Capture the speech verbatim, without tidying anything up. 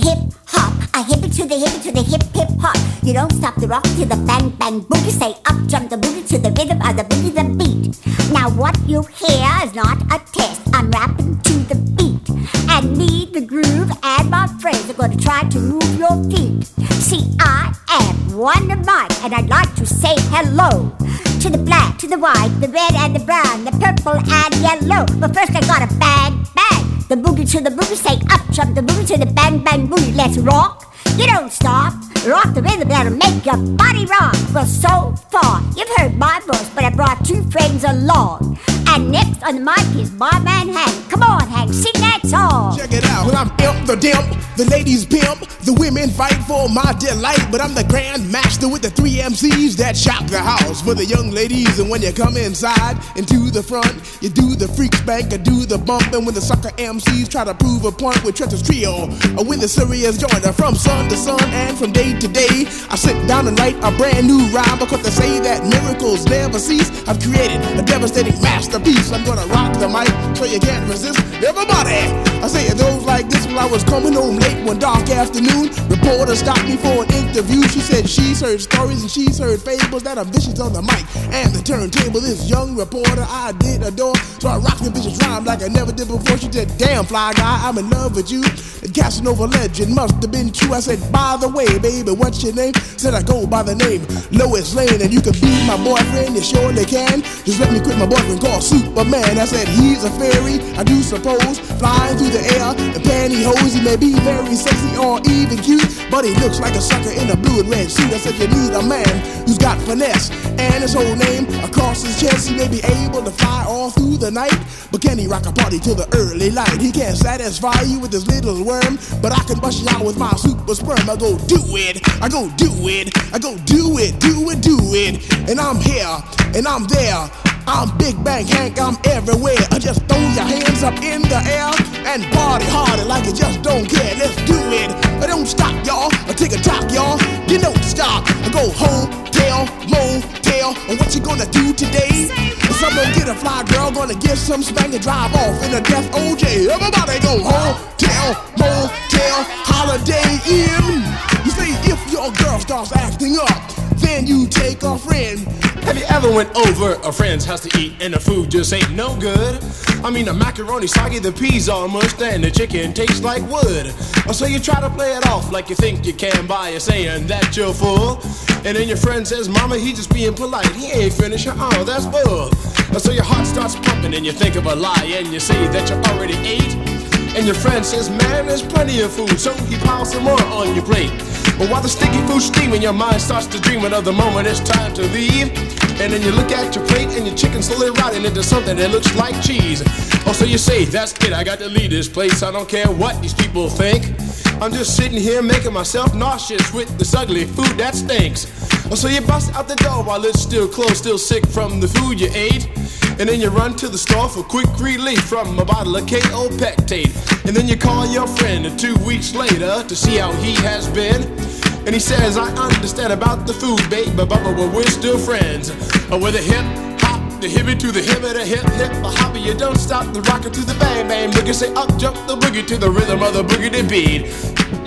hip hop, a hippie to the hippie to the hip hip hop. You don't stop the rock to the bang bang boogie. Say up jump the boogie to the rhythm of the boogie the beat. Now what you hear is not a test. I'm rapping to the beat, and me, the groove, and my friends are gonna try to move your feet. See, I am Wonder Mike, and I'd like to say hello to the black, to the white, the red and the brown, the purple and yellow. But first I gotta bang bang the boogie to the boogie. Say up jump the boogie to the bang bang boogie. Let's rock. You don't stop. Rock the rhythm that'll make your body rock. Well, so far, you've heard my voice, but I brought two friends along. And next on the mic is my man Hank. Come on, Hank, sing that song. Check it out. Well, I'm Imp the Dimp, the ladies pimp, the women fight for my delight. But I'm the grand master with the three M Cs that shock the house for the young ladies. And when you come inside and to the front, you do the freak spank or do the bump. And when the sucker M Cs try to prove a point with Trent's Trio, or when the serious joiner from sun to sun and from day to day, I sit down and write a brand new rhyme because they say that miracles never cease. I've created a devastating masterpiece. I'm gonna rock the mic so you can't resist. Everybody, I say it goes like this. While I was coming home late one dark afternoon, reporter stopped me for an interview. She said she's heard stories and she's heard fables that are vicious on the mic and the turntable. This young reporter I did adore, so I rocked the vicious rhyme like I never did before. She said, damn fly guy, I'm in love with you. The Casanova legend must have been true. I said, by the way, baby, what's your name? Said I go by the name Lois Lane, and you can be my boyfriend, you surely can. Just let me quit my boyfriend called Superman. I said, he's a fairy, I do suppose, flying through the air in pantyhose. He may be very sexy or even cute, but he looks like a sucker in a blue and red suit. I said, you need a man who's got finesse and his whole name across his chest. He may be able to fly all through the night, but can he rock a party till the early light? He can't satisfy you with his little worm, but I can bust you out with my super sperm. I go do it, I go do it, I go do it, do it, do it. And I'm here, and I'm there. I'm Big Bang Hank, I'm everywhere. I just throw your hands up in the air and party harder like you just don't care. Let's do it. I don't stop, y'all. I take a talk, y'all. You don't stop. I go hotel, motel. And what you gonna do today? Someone get a fly girl, gonna get some spank and drive off in a death O J. Everybody go hotel, motel, holiday inn. You see, if your girl starts acting up, then you take a friend. Have you ever went over a friend's house to eat and the food just ain't no good? I mean, the macaroni soggy, the peas all mushed, and the chicken tastes like wood. So you try to play it off like you think you can by you saying that you're full. And then your friend says, mama, he just being polite, he ain't finished. Oh, that's bull. So your heart starts pumping and you think of a lie and you say that you already ate. And your friend says, man, there's plenty of food, so he piles some more on your plate. But while the sticky food's steaming, your mind starts to dream of the moment it's time to leave. And then you look at your plate and your chicken's slowly rotting into something that looks like cheese. Oh, so you say, that's it, I got to leave this place. I don't care what these people think. I'm just sitting here making myself nauseous with this ugly food that stinks. Oh, so you bust out the door while it's still closed, still sick from the food you ate. And then you run to the store for quick relief from a bottle of K O Pectate. And then you call your friend two weeks later to see how he has been. And he says, I understand about the food, babe, but, but, but we're still friends. Oh, with a hip hop, the hippie to the hip, the hip hip, the hopper, you don't stop the rocker to the bang bang boogie. Say up jump the boogie to the rhythm of the boogie beat.